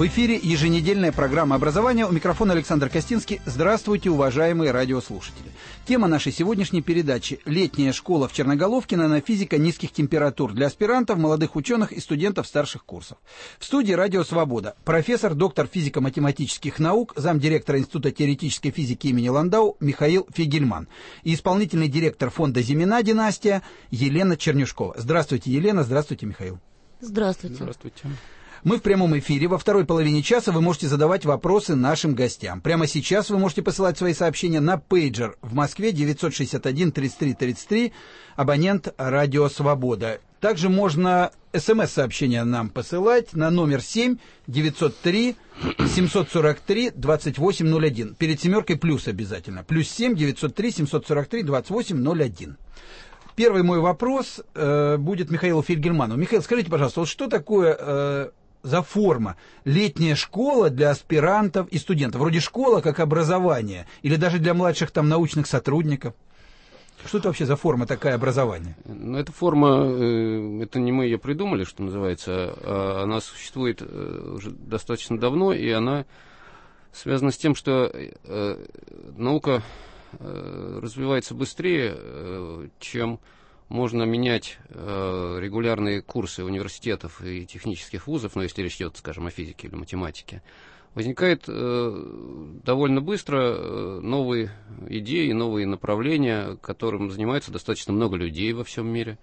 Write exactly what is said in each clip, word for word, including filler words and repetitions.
В эфире еженедельная программа образования. У микрофона Александр Костинский. Здравствуйте, уважаемые радиослушатели. Тема нашей сегодняшней передачи – летняя школа в Черноголовке, нанофизика низких температур для аспирантов, молодых ученых и студентов старших курсов. В студии «Радио Свобода» профессор, доктор физико-математических наук, замдиректора Института теоретической физики имени Ландау Михаил Фигельман и исполнительный директор фонда «Зимина. Династия» Елена Чернюшкова. Здравствуйте, Елена. Здравствуйте, Михаил. Здравствуйте. Здравствуйте. Мы в прямом эфире. Во второй половине часа вы можете задавать вопросы нашим гостям. Прямо сейчас вы можете посылать свои сообщения на пейджер в Москве девятьсот шестьдесят один тридцать три тридцать три, абонент «Радио Свобода». Также можно смс-сообщения нам посылать на номер семь девятьсот три семьсот сорок три двадцать восемь ноль один. Перед семеркой плюс обязательно. Плюс семь девятьсот три семьсот сорок три двадцать восемь ноль один. Первый мой вопрос э, будет Михаилу Фигельману. Михаил, скажите, пожалуйста, вот что такое... Э, за форма летняя школа для аспирантов и студентов? Вроде школа как образование, или даже для младших там научных сотрудников? Что это вообще за форма такая образования? Ну, эта форма, э, это не мы ее придумали, что называется, а она существует э, уже достаточно давно, и она связана с тем, что э, наука э, развивается быстрее, э, чем можно менять э, регулярные курсы университетов и технических вузов, ну, если речь идет, скажем, о физике или математике. Возникает э, довольно быстро э, новые идеи, новые направления, которым занимается достаточно много людей во всем мире.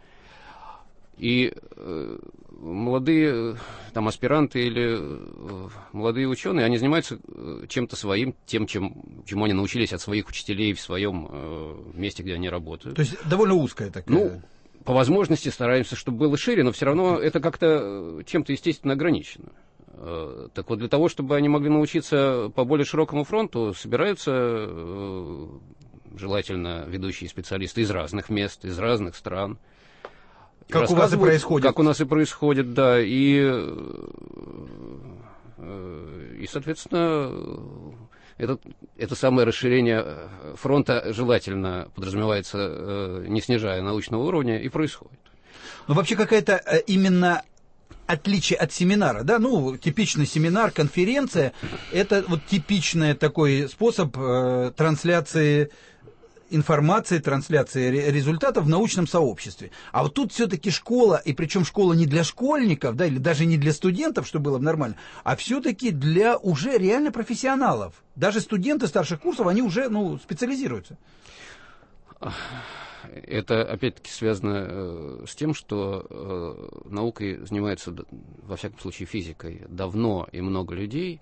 И э, молодые там, аспиранты или э, молодые ученые, они занимаются э, чем-то своим, тем, чем, чему они научились от своих учителей в своем э, месте, где они работают. То есть довольно узкая такая. Ну, по возможности стараемся, чтобы было шире, но все равно это как-то чем-то естественно ограничено. Э, так вот, для того, чтобы они могли научиться по более широкому фронту, собираются э, желательно ведущие специалисты из разных мест, из разных стран. Как у вас и происходит. Как у нас и происходит, да. И, и соответственно, это, это самое расширение фронта желательно подразумевается, не снижая научного уровня, и происходит. Ну, вообще какая-то именно отличие от семинара, да? Ну, типичный семинар, конференция, это вот типичный такой способ э, трансляции информации, трансляции результатов в научном сообществе. А вот тут все-таки школа, и причем школа не для школьников, да, или даже не для студентов, что было бы нормально, а все-таки для уже реально профессионалов. Даже студенты старших курсов, они уже, ну, специализируются. Это, опять-таки, связано э, с тем, что э, наукой занимается, во всяком случае, физикой давно и много людей.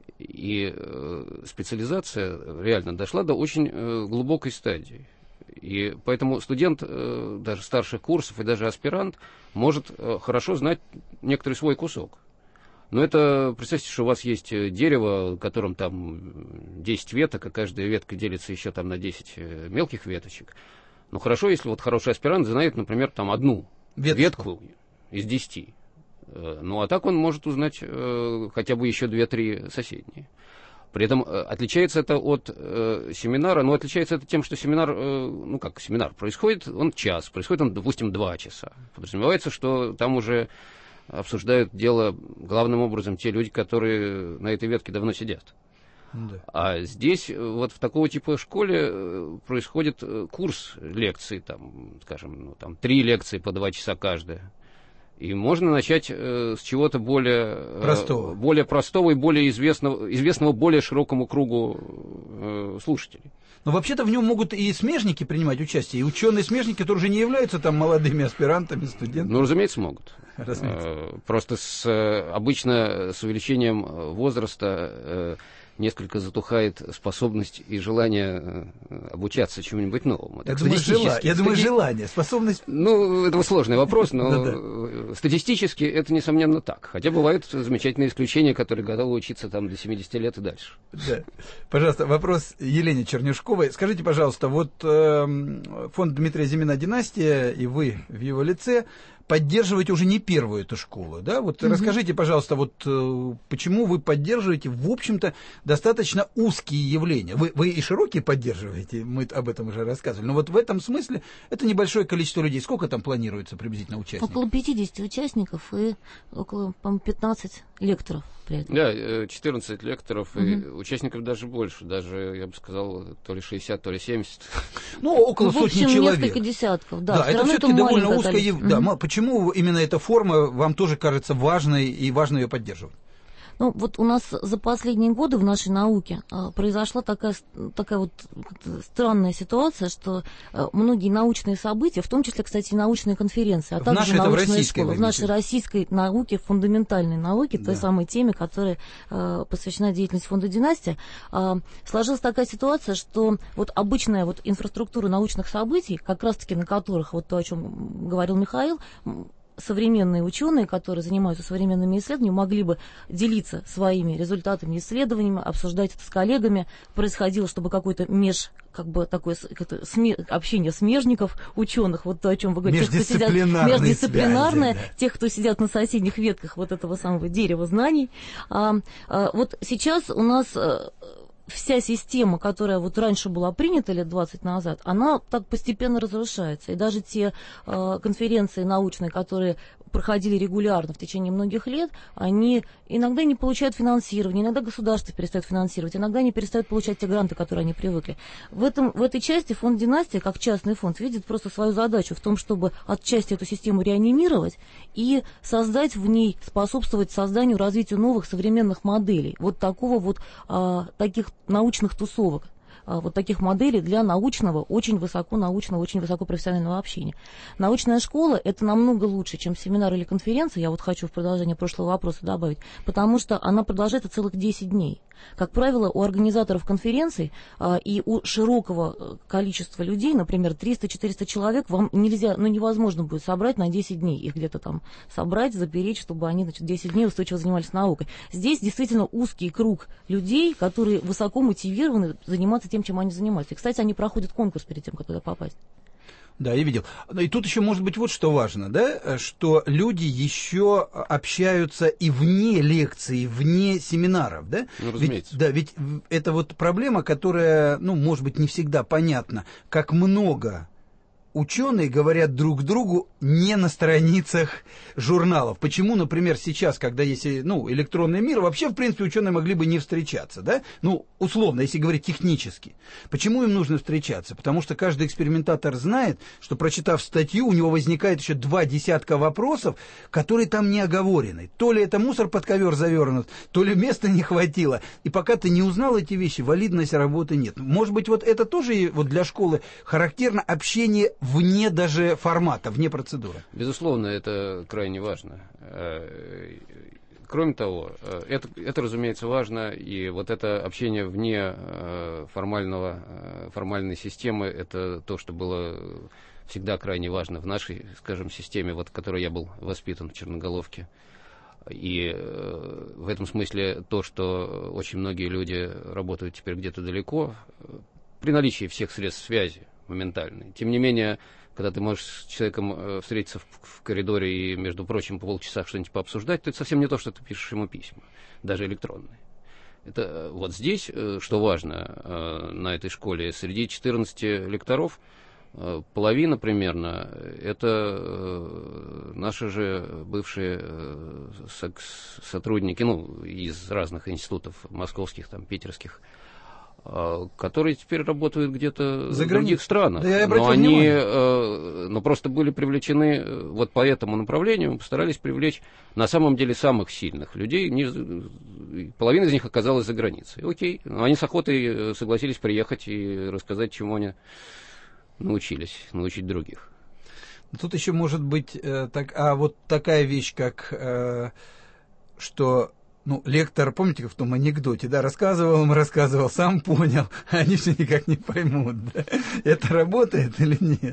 И э, специализация реально дошла до очень э, глубокой стадии. И поэтому студент э, даже старших курсов и даже аспирант может э, хорошо знать некоторый свой кусок. Но это, представьте, что у вас есть дерево, в котором там десять веток, а каждая ветка делится еще там на десять мелких веточек. Ну хорошо, если вот хороший аспирант знает, например, там одну ветку, ветку из десяти. Ну, а так он может узнать э, хотя бы еще две-три соседние. При этом э, отличается это от э, семинара, но отличается это тем, что семинар, э, ну как семинар, происходит он час, происходит он, допустим, два часа. Подразумевается, что там уже обсуждают дело главным образом те люди, которые на этой ветке давно сидят. Да. А здесь вот в такого типа школе происходит курс лекций, там, скажем, ну, там, три лекции по два часа каждая. И можно начать э, с чего-то более простого. Э, более простого и более известного, известного более широкому кругу э, слушателей. Но вообще-то в нем могут и смежники принимать участие, и ученые-смежники, которые уже не являются там молодыми аспирантами, студентами. Ну, разумеется, могут. Разумеется. Э, просто с, обычно с увеличением возраста э, несколько затухает способность и желание обучаться чему-нибудь новому. Я, думаю, жела... Я думаю, желание, способность... Ну, это сложный вопрос, но статистически это, несомненно, так. Хотя бывают замечательные исключения, которые готовы учиться там до семидесяти лет и дальше. Да. Пожалуйста, вопрос Елене Чернюшковой. Скажите, пожалуйста, вот э, фонд Дмитрия Зимина «Династия» и вы в его лице поддерживаете уже не первую эту школу, да? Вот mm-hmm. расскажите, пожалуйста, вот э, почему вы поддерживаете, в общем-то, достаточно узкие явления? Вы, вы и широкие поддерживаете, мы об этом уже рассказывали, но вот в этом смысле это небольшое количество людей. Сколько там планируется приблизительно участников? Около пятидесяти участников и около, по-моему, пятнадцати лекторов мероприятия? Да, четырнадцать лекторов, угу. и участников даже больше, даже, я бы сказал, то ли шестьдесят, то ли семьдесят. Ну, около ну, сотни в общем, человек. Несколько десятков, да. Да, это все-таки довольно узкое. Количество. Да, угу. Почему именно эта форма вам тоже кажется важной и важно ее поддерживать? Ну, вот у нас за последние годы в нашей науке а, произошла такая, такая вот странная ситуация, что а, многие научные события, в том числе, кстати, научные конференции, а в также научные школы, в нашей войне. российской науке, фундаментальной науке, да. той самой теме, которой а, посвящена деятельность фонда «Династия», а, сложилась такая ситуация, что вот обычная вот инфраструктура научных событий, как раз-таки на которых, вот то, о чем говорил Михаил, современные ученые, которые занимаются современными исследованиями, могли бы делиться своими результатами исследованиями, обсуждать это с коллегами. Происходило, чтобы какой-то меж, как бы такое сме, общение смежников, ученых, вот то, о чем вы говорите, тех, кто сидят, междисциплинарное, связи, да. тех, кто сидят на соседних ветках вот этого самого дерева знаний. А, а, вот сейчас у нас вся система, которая вот раньше была принята лет двадцать назад, она так постепенно разрушается. И даже те э, конференции научные, которые проходили регулярно в течение многих лет, они иногда не получают финансирование, иногда государство перестает финансировать, иногда они перестают получать те гранты, которые они привыкли. В, этом, в этой части фонд «Династия», как частный фонд, видит просто свою задачу в том, чтобы отчасти эту систему реанимировать и создать в ней, способствовать созданию, развитию новых современных моделей. Вот такого вот, а, таких научных тусовок. Вот таких моделей для научного, очень высоконаучного, очень высокопрофессионального общения. Научная школа – это намного лучше, чем семинар или конференция, я вот хочу в продолжение прошлого вопроса добавить, потому что она продолжается целых десять дней. Как правило, у организаторов конференций а, и у широкого количества людей, например, триста-четыреста человек, вам нельзя, ну невозможно будет собрать на десять дней, их где-то там собрать, запереть, чтобы они, значит, десять дней устойчиво занимались наукой. Здесь действительно узкий круг людей, которые высоко мотивированы заниматься тем, чем они занимаются. И, кстати, они проходят конкурс перед тем, как туда попасть. Да, я видел. И тут еще может быть вот что важно, да, что люди еще общаются и вне лекций, вне семинаров, да? Ну, разумеется. Ведь, да, ведь это вот проблема, которая, ну, может быть, не всегда понятна, как много ученые говорят друг другу не на страницах журналов. Почему, например, сейчас, когда есть, ну, электронный мир, вообще, в принципе, ученые могли бы не встречаться, да? Ну, условно, если говорить технически. Почему им нужно встречаться? Потому что каждый экспериментатор знает, что, прочитав статью, у него возникает еще два десятка вопросов, которые там не оговорены. То ли это мусор под ковер завернут, то ли места не хватило. И пока ты не узнал эти вещи, валидности работы нет. Может быть, вот это тоже вот для школы характерно общение вне даже формата, вне процедуры. Безусловно, это крайне важно. Кроме того, это, это, разумеется, важно, и вот это общение вне формального, формальной системы, это то, что было всегда крайне важно в нашей, скажем, системе, вот, в которой я был воспитан в Черноголовке. И в этом смысле то, что очень многие люди работают теперь где-то далеко, при наличии всех средств связи моментальной. Тем не менее, когда ты можешь с человеком э, встретиться в, в коридоре и, между прочим, по полчаса что-нибудь пообсуждать, то это совсем не то, что ты пишешь ему письма, даже электронные. Это вот здесь, э, что важно э, на этой школе, среди четырнадцати лекторов э, половина примерно это э, наши же бывшие э, сотрудники, ну, из разных институтов московских, там, питерских, которые теперь работают где-то в других странах. Да, но они э, но просто были привлечены вот по этому направлению, постарались привлечь на самом деле самых сильных людей. Не, половина из них оказалась за границей. Окей, но они с охотой согласились приехать и рассказать, чему они научились, научить других. Тут еще может быть э, так, а вот такая вещь, как э, что... Ну, лектор, помните, в том анекдоте, да, рассказывал ему, рассказывал, сам понял, а они все никак не поймут, да? Это работает или нет?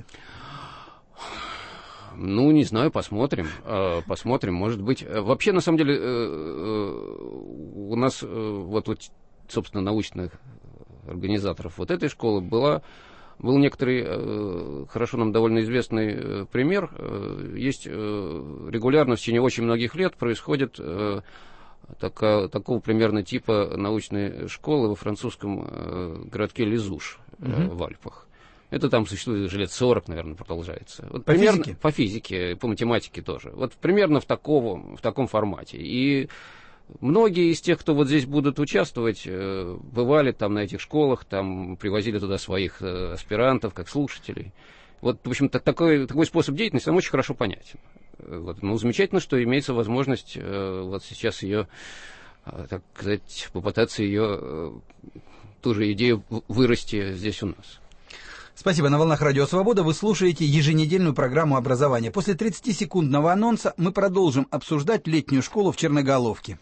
Ну, не знаю, посмотрим, посмотрим, может быть. Вообще, на самом деле, у нас, вот, вот собственно, научных организаторов вот этой школы была... Был некоторый, хорошо нам довольно известный пример. Есть регулярно в течение очень многих лет происходит... Така, такого примерно типа научной школы во французском э, городке Лизуш э, uh-huh. в Альпах. Это там существует уже лет сорок, наверное, продолжается. Вот по примерно, физике? По физике, по математике тоже. Вот примерно в, такого, в таком формате. И Многие из тех, кто вот здесь будут участвовать, бывали там на этих школах, там привозили туда своих аспирантов, как слушателей. Вот, в общем-то, такой, такой способ деятельности нам очень хорошо понятен. Вот. Ну, замечательно, что имеется возможность вот сейчас ее, так сказать, попытаться ее, ту же идею вырасти здесь у нас. Спасибо. На волнах Радио Свобода вы слушаете еженедельную программу образования. После тридцатисекундного анонса мы продолжим обсуждать летнюю школу в Черноголовке.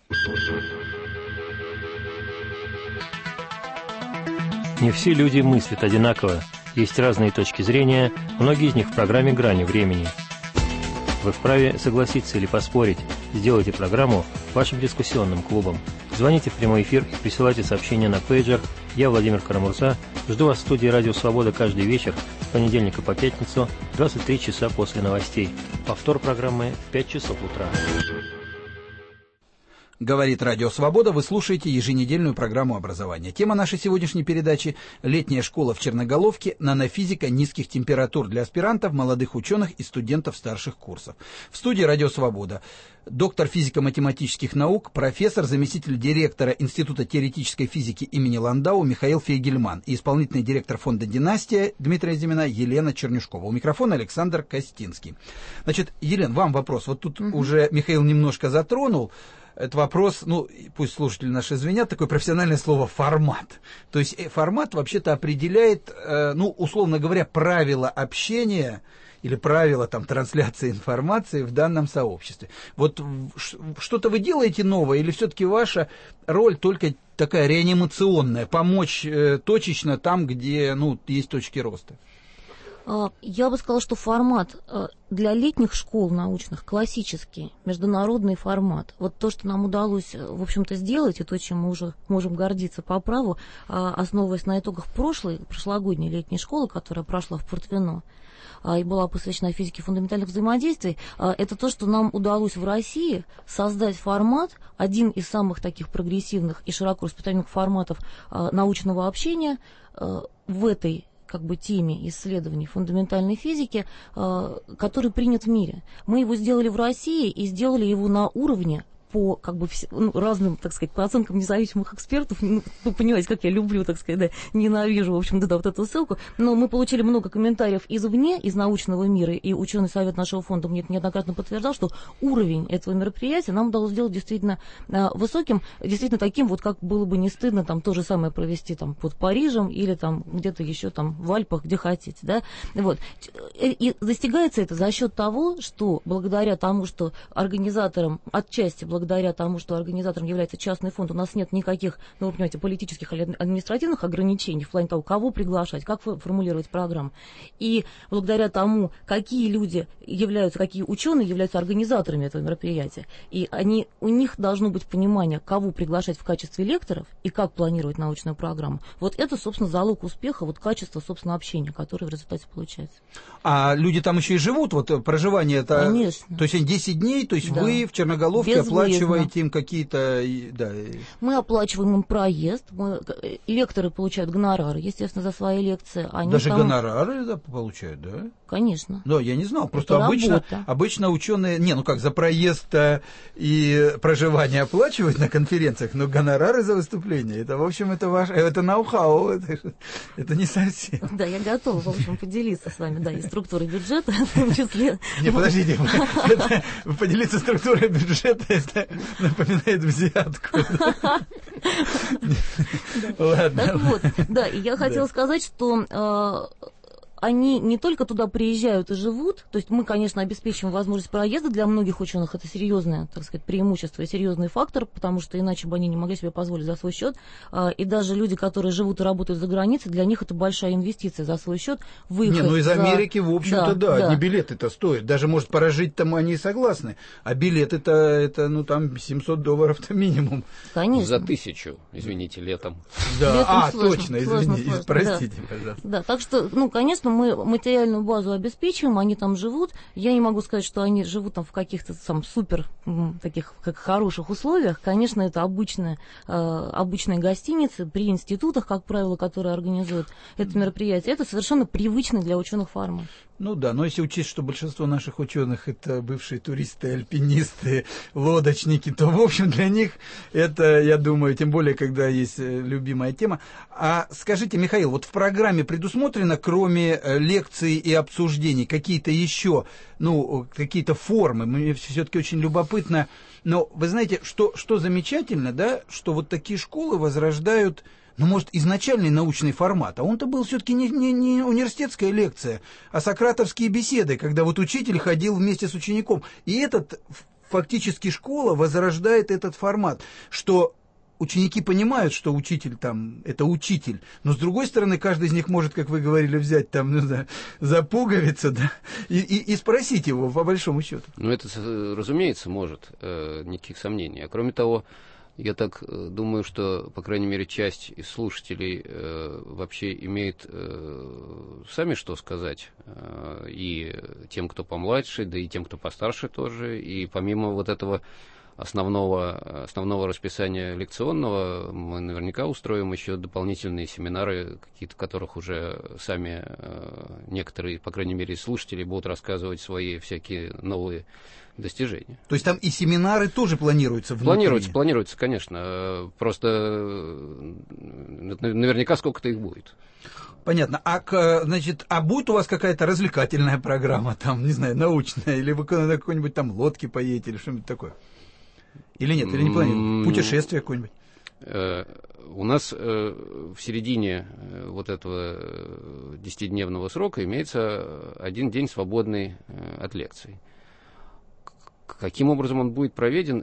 Не все люди мыслят одинаково. Есть разные точки зрения, многие из них в программе «Грани времени». Вы вправе согласиться или поспорить. Сделайте программу вашим дискуссионным клубом. Звоните в прямой эфир и присылайте сообщения на пейджер. Я, Владимир Карамурза, жду вас в студии «Радио Свобода» каждый вечер с понедельника по пятницу, двадцать три часа после новостей. Повтор программы в пять часов утра. Говорит Радио Свобода, вы слушаете еженедельную программу образования. Тема нашей сегодняшней передачи – летняя школа в Черноголовке, нанофизика низких температур для аспирантов, молодых ученых и студентов старших курсов. В студии Радио Свобода доктор физико-математических наук, профессор, заместитель директора Института теоретической физики имени Ландау Михаил Фейгельман и исполнительный директор фонда «Династия» Дмитрия Зимина Елена Чернюшкова. У микрофона Александр Костинский. Значит, Елена, вам вопрос. Вот тут угу. уже Михаил немножко затронул. Это вопрос, ну, пусть слушатели наши извинят, такое профессиональное слово «формат». То есть формат вообще-то определяет, ну, условно говоря, правила общения или правила там трансляции информации в данном сообществе. Вот что-то вы делаете новое или все-таки ваша роль только такая реанимационная, помочь точечно там, где, ну, есть точки роста? Я бы сказала, что формат для летних школ научных классический, международный формат. Вот то, что нам удалось, в общем-то, сделать, и то, чем мы уже можем гордиться по праву, основываясь на итогах прошлой, прошлогодней летней школы, которая прошла в Портвино, и была посвящена физике фундаментальных взаимодействий, это то, что нам удалось в России создать формат, один из самых таких прогрессивных и широко распространенных форматов научного общения в этой как бы теме исследований фундаментальной физики, который принят в мире. Мы его сделали в России и сделали его на уровне по как бы ну, разным, так сказать, по оценкам независимых экспертов, ну, вы понимаете, как я люблю, так сказать, да, ненавижу, в общем-то, да, вот эту ссылку, но мы получили много комментариев извне, из научного мира, и ученый совет нашего фонда мне это неоднократно подтверждал, что уровень этого мероприятия нам удалось сделать действительно а, высоким, действительно таким, вот как было бы не стыдно там то же самое провести там под Парижем или там где-то еще там в Альпах, где хотите, да, вот. И достигается это за счет того, что благодаря тому, что организаторам отчасти благодаря благодаря тому, что организатором является частный фонд, у нас нет никаких, ну, вы понимаете, политических или административных ограничений в плане того, кого приглашать, как формулировать программу. И благодаря тому, какие люди являются, какие ученые являются организаторами этого мероприятия, и они, у них должно быть понимание, кого приглашать в качестве лекторов и как планировать научную программу. Вот это, собственно, залог успеха, вот качество, собственно, общения, которое в результате получается. А люди там еще и живут, вот проживание это... Конечно. То есть десять дней, то есть да. Вы в Черноголовке Безвыездно. Оплачиваете им какие-то... Да. Мы оплачиваем им проезд, мы, лекторы получают гонорары, естественно, за свои лекции. Они Даже там... гонорары да, получают, да? Конечно. Да, я не знал, просто это обычно, обычно ученые, не, ну как, за проезд и проживание оплачивают на конференциях, но гонорары за выступление, это, в общем, это ваше, это ноу-хау, это, это не совсем. Да, я готова, в общем, поделиться с вами, да, и структурой бюджета, в том числе. Не, подождите, поделиться структурой бюджета, это напоминает взятку. Ладно. Так вот, да, и я хотела сказать, что... Они не только туда приезжают и живут, то есть мы, конечно, обеспечиваем возможность проезда, для многих ученых это серьезное, так сказать, преимущество и серьезный фактор, потому что иначе бы они не могли себе позволить за свой счет. И даже люди, которые живут и работают за границей, для них это большая инвестиция за свой счет. Выход не, ну из за... Америки, в общем-то, да, да, да. не билеты-то стоят. Даже, может, прожить там они и согласны. А билеты-то, это, ну, там семьсот долларов-то минимум. Конечно. За тысячу, извините, летом. Да, летом а, сложно, точно, сложно, извините, сложно, простите, да. пожалуйста. Да, так что, ну, конечно, мы материальную базу обеспечиваем, они там живут. Я не могу сказать, что они живут там в каких-то там супер таких как хороших условиях. Конечно, это обычные, э, обычные гостиницы при институтах, как правило, которые организуют это мероприятие. Это совершенно привычный для ученых формат. Ну да, но если учесть, что большинство наших ученых это бывшие туристы, альпинисты, лодочники, то, в общем, для них это, я думаю, тем более, когда есть любимая тема. А скажите, Михаил, вот в программе предусмотрено, кроме лекций и обсуждений, какие-то еще, ну, какие-то формы? Мне все-таки очень любопытно. Но вы знаете, что, что замечательно, да, что вот такие школы возрождают, ну, может, изначальный научный формат, а он-то был все-таки не, не, не университетская лекция, а сократовские беседы, когда вот учитель ходил вместе с учеником. И этот, фактически, школа возрождает этот формат, что ученики понимают, что учитель там, это учитель, но, с другой стороны, каждый из них может, как вы говорили, взять там, ну, да, за пуговицу, да, и, и, и спросить его, по большому счету. Ну, это, разумеется, может, э, никаких сомнений. А кроме того, я так э, думаю, что, по крайней мере, часть из слушателей э, вообще имеет э, сами что сказать, э, и тем, кто помладше, да и тем, кто постарше тоже, и помимо вот этого основного, основного расписания лекционного, мы наверняка устроим еще дополнительные семинары, какие-то которых уже сами э, некоторые, по крайней мере, слушатели будут рассказывать свои всякие новые достижения. То есть там и семинары тоже планируются внутри? Планируется, планируется, конечно. Просто наверняка сколько-то их будет. Понятно. А, значит, а будет у вас какая-то развлекательная программа, там, не знаю, научная, или вы на какой-нибудь там лодке поедете, или что-нибудь такое? Или нет, или не планируете? Путешествие какое-нибудь? У нас в середине вот этого десятидневного срока имеется один день свободный от лекций. Каким образом он будет проведен,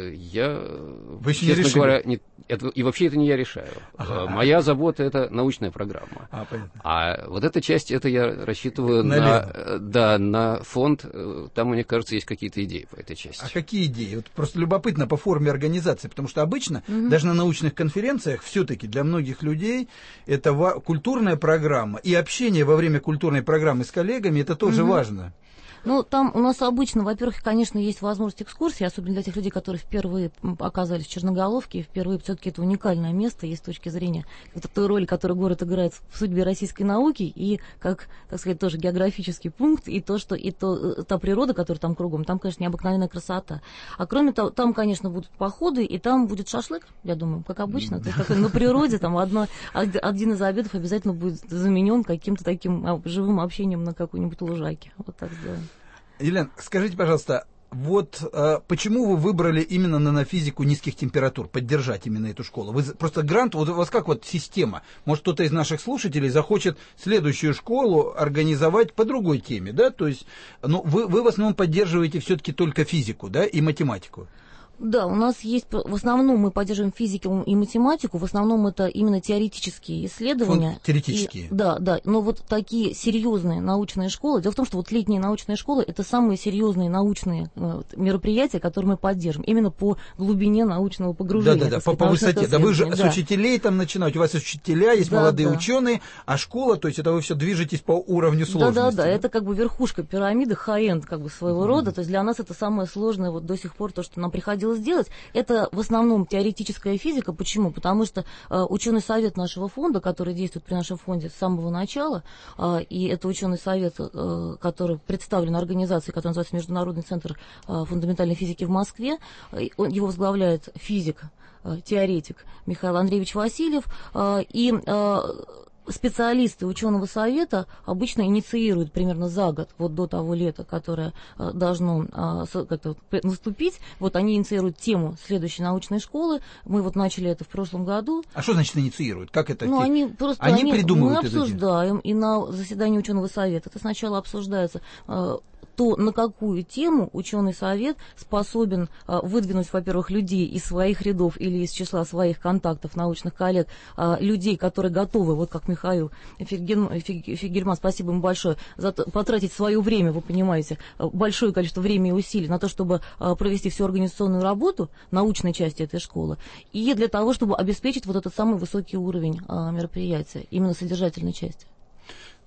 я, Вы еще честно не говоря, не, это, и вообще это не я решаю. Ага. Моя забота — это научная программа. А, понятно. А вот эта часть, это я рассчитываю на, да, на фонд. Там, мне кажется, есть какие-то идеи по этой части. А какие идеи? Вот просто любопытно по форме организации, потому что обычно, угу. даже на научных конференциях, все-таки для многих людей это ва- культурная программа, и общение во время культурной программы с коллегами, это тоже угу. важно. Ну, там у нас обычно, во-первых, конечно, есть возможность экскурсии, особенно для тех людей, которые впервые оказались в Черноголовке, впервые все-таки это уникальное место, есть с точки зрения вот той роли, которую город играет в судьбе российской науки, и как, так сказать, тоже географический пункт, и то, что и то, та природа, которая там кругом, там, конечно, необыкновенная красота. А кроме того, там, конечно, будут походы, и там будет шашлык, я думаю, как обычно, то есть такой на природе, там одно, один из обедов обязательно будет заменен каким-то таким живым общением на какой-нибудь лужайке. Вот так сделаем. Елена, скажите, пожалуйста, вот э, почему вы выбрали именно нанофизику низких температур, поддержать именно эту школу? Вы просто грант, вот у вас как вот система? Может, кто-то из наших слушателей захочет следующую школу организовать по другой теме, да? То есть, ну, вы, вы в основном поддерживаете все-таки только физику, да, и математику? Да, у нас есть, в основном мы поддерживаем физику и математику, в основном это именно теоретические исследования. Фон, теоретические. И, да, да, но вот такие серьезные научные школы, дело в том, что вот летние научные школы это самые серьезные научные вот, мероприятия, которые мы поддерживаем, именно по глубине научного погружения. Да, да, да, по, по высоте. Да вы же да. с учителей там начинаете, у вас есть учителя, есть да, молодые да. ученые, а школа, то есть это вы все движетесь по уровню сложности. Да, да, да, это как бы верхушка пирамиды, хай-энд как бы своего mm-hmm. рода, то есть для нас это самое сложное вот до сих пор, то, что нам приходилось сделать, это в основном теоретическая физика. Почему? Потому что э, ученый совет нашего фонда, который действует при нашем фонде с самого начала, э, и это ученый совет, э, который представлен организацией, которая называется Международный центр э, фундаментальной физики в Москве, э, он, его возглавляет физик, э, теоретик Михаил Андреевич Васильев, э, и э, специалисты ученого совета обычно инициируют примерно за год, вот до того лета, которое э, должно э, как-то наступить, вот они инициируют тему следующей научной школы. Мы вот начали это в прошлом году. А что значит инициируют? Как это? Ну, они просто они, они, придумывают мы обсуждаем, и на заседании ученого совета это сначала обсуждается э, то, на какую тему ученый совет способен а, выдвинуть, во-первых, людей из своих рядов или из числа своих контактов, научных коллег, а, людей, которые готовы, вот как Михаил Фигельман, Фигельман, спасибо ему большое, за то, потратить свое время, вы понимаете, большое количество времени и усилий на то, чтобы а, провести всю организационную работу научной части этой школы, и для того, чтобы обеспечить вот этот самый высокий уровень а, мероприятия, именно содержательной части.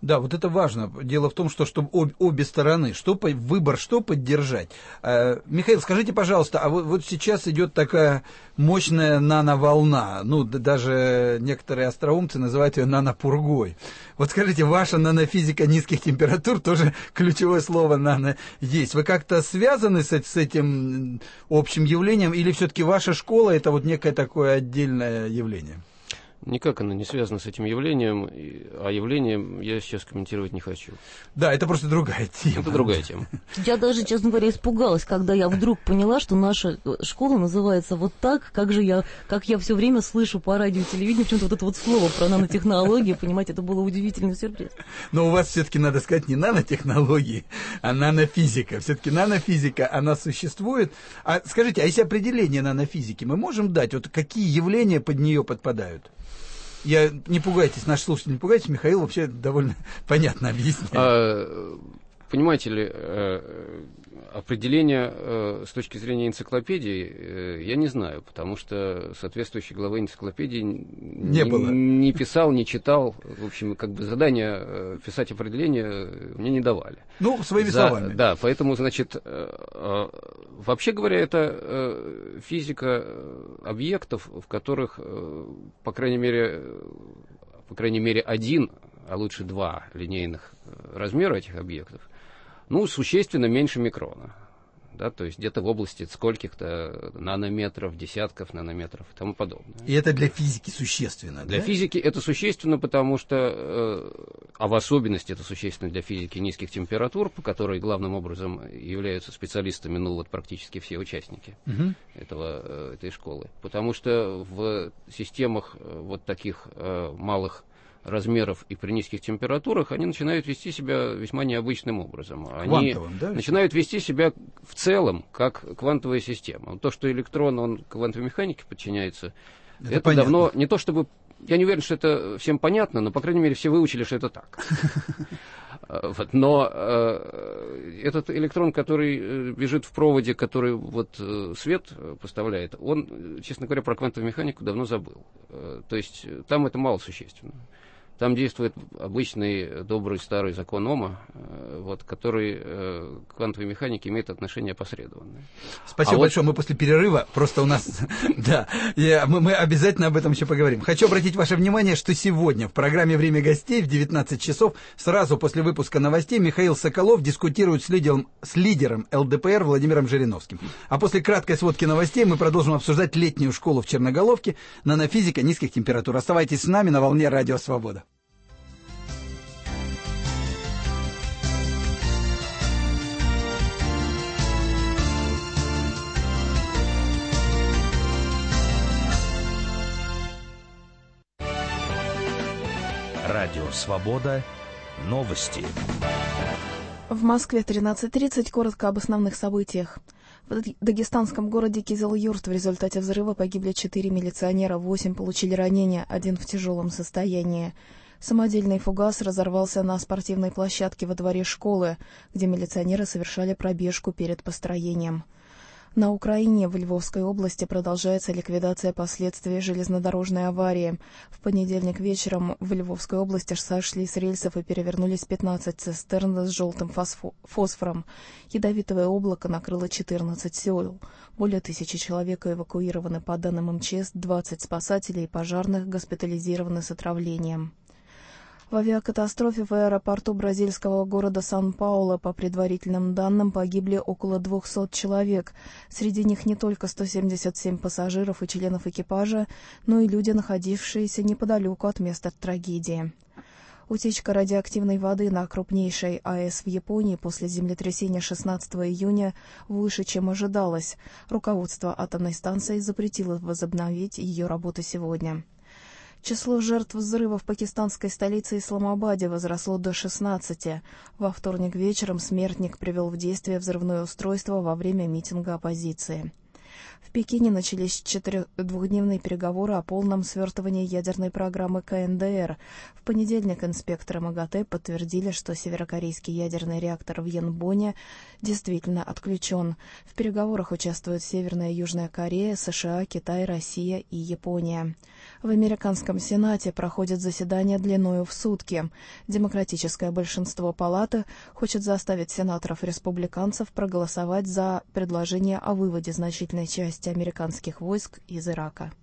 Да, вот это важно. Дело в том, что чтобы об, обе стороны, что, выбор, что поддержать. Э, Михаил, скажите, пожалуйста, а вот, вот сейчас идет такая мощная нановолна, ну, да, даже некоторые остроумцы называют ее нанопургой. Вот скажите, ваша нанофизика низких температур, тоже ключевое слово нано есть. Вы как-то связаны с, с этим общим явлением, или все-таки ваша школа это вот некое такое отдельное явление? Никак она не связана с этим явлением, а явлением я сейчас комментировать не хочу. Да, это просто другая тема. Это другая тема. Я даже, честно говоря, испугалась, когда я вдруг поняла, что наша школа называется вот так, как же я, как я все время слышу по радио и телевидению, почему-то вот это вот слово про нанотехнологии, понимаете, это был удивительный сюрприз. Но у вас все-таки, надо сказать, не нанотехнологии, а нанофизика. Все-таки нанофизика, она существует. А скажите, а если определение нанофизики мы можем дать? Вот какие явления под нее подпадают? Я, не пугайтесь, наши слушатели, не пугайтесь, Михаил вообще довольно понятно объясняет. А, понимаете ли, определение с точки зрения энциклопедии я не знаю, потому что соответствующей главы энциклопедии не, не, было. не писал, не читал. В общем, как бы задание писать определение мне не давали. Ну, своими За, словами. Да, поэтому, значит, вообще говоря, это физика объектов, в которых, по крайней мере, по крайней мере, один, а лучше два линейных размера этих объектов, ну, существенно меньше микрона, да, то есть где-то в области скольких-то нанометров, десятков нанометров и тому подобное. И это для физики существенно, Для да? физики это существенно, потому что, э, а в особенности это существенно для физики низких температур, по которой главным образом являются специалистами, ну, вот практически все участники угу. этого, э, этой школы. Потому что в системах э, вот таких э, малых размеров и при низких температурах, они начинают вести себя весьма необычным образом. Они Квантовым, да? начинают вести себя в целом как квантовая система. То, что электрон, он квантовой механике подчиняется, это, это давно, не то чтобы, я не уверен, что это всем понятно, но, по крайней мере, все выучили, что это так. Но этот электрон, который бежит в проводе, который вот свет поставляет, он, честно говоря, про квантовую механику давно забыл. То есть там это мало существенно. Там действует обычный добрый старый закон Ома, вот, который э, к квантовой механике имеет отношение опосредованное. Спасибо а большое. вот... Мы после перерыва, просто у нас, да, мы обязательно об этом еще поговорим. Хочу обратить ваше внимание, что сегодня в программе «Время гостей» в девятнадцать часов, сразу после выпуска новостей, Михаил Соколов дискутирует с лидером, с лидером эл дэ пэ эр Владимиром Жириновским. А после краткой сводки новостей мы продолжим обсуждать летнюю школу в Черноголовке, нанофизика низких температур. Оставайтесь с нами на волне Радио Свобода. Радио «Свобода». Новости. В Москве тринадцать тридцать. Коротко об основных событиях. В дагестанском городе Кизил-Юрт в результате взрыва погибли четыре милиционера, восемь получили ранения, один в тяжелом состоянии. Самодельный фугас разорвался на спортивной площадке во дворе школы, где милиционеры совершали пробежку перед построением. На Украине в Львовской области продолжается ликвидация последствий железнодорожной аварии. В понедельник вечером в Львовской области сошли с рельсов и перевернулись пятнадцать цистерн с желтым фосфором. Ядовитое облако накрыло четырнадцать сел. Более тысячи человек эвакуированы, по данным эм че эс, двадцать спасателей и пожарных госпитализированы с отравлением. В авиакатастрофе в аэропорту бразильского города Сан-Пауло, по предварительным данным, погибли около двухсот человек. Среди них не только сто семьдесят семь пассажиров и членов экипажа, но и люди, находившиеся неподалеку от места трагедии. Утечка радиоактивной воды на крупнейшей а эс в Японии после землетрясения шестнадцатого июня выше, чем ожидалось. Руководство атомной станции запретило возобновить ее работу сегодня. Число жертв взрыва в пакистанской столице Исламабаде возросло до шестнадцати. Во вторник вечером смертник привел в действие взрывное устройство во время митинга оппозиции. В Пекине начались четырехдневные переговоры о полном свертывании ядерной программы ка эн дэ эр. В понедельник инспекторы МАГАТЭ подтвердили, что северокорейский ядерный реактор в Янбоне действительно отключен. В переговорах участвуют Северная и Южная Корея, США, Китай, Россия и Япония. В американском Сенате проходит заседание длиною в сутки. Демократическое большинство палаты хочет заставить сенаторов-республиканцев проголосовать за предложение о выводе значительной части американских войск из Ирака.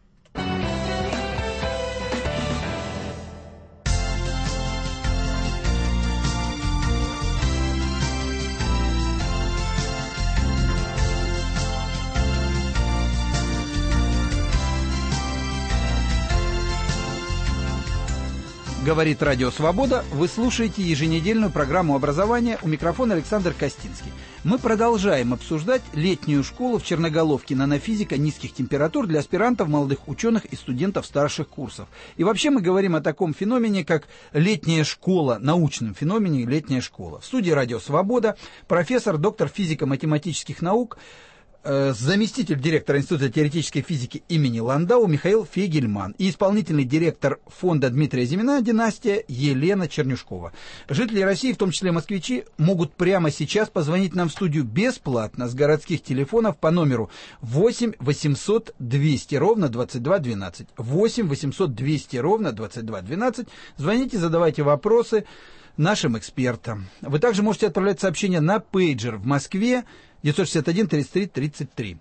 Говорит Радио Свобода. Вы слушаете еженедельную программу образования. У микрофона Александр Костинский. Мы продолжаем обсуждать летнюю школу в Черноголовке нанофизика низких температур для аспирантов, молодых ученых и студентов старших курсов. И вообще мы говорим о таком феномене, как летняя школа, научном феномене летняя школа. В студии Радио Свобода профессор, доктор физико-математических наук, заместитель директора Института теоретической физики имени Ландау Михаил Фейгельман и исполнительный директор фонда Дмитрия Зимина династия Елена Чернюшкова. Жители России, в том числе москвичи, могут прямо сейчас позвонить нам в студию бесплатно с городских телефонов по номеру восемь восемьсот двести ровно двадцать два двенадцать. восемь восемьсот двести ровно двадцать два двенадцать. Звоните, задавайте вопросы нашим экспертам. Вы также можете отправлять сообщения на пейджер в Москве девятьсот шестьдесят один тридцать три тридцать три.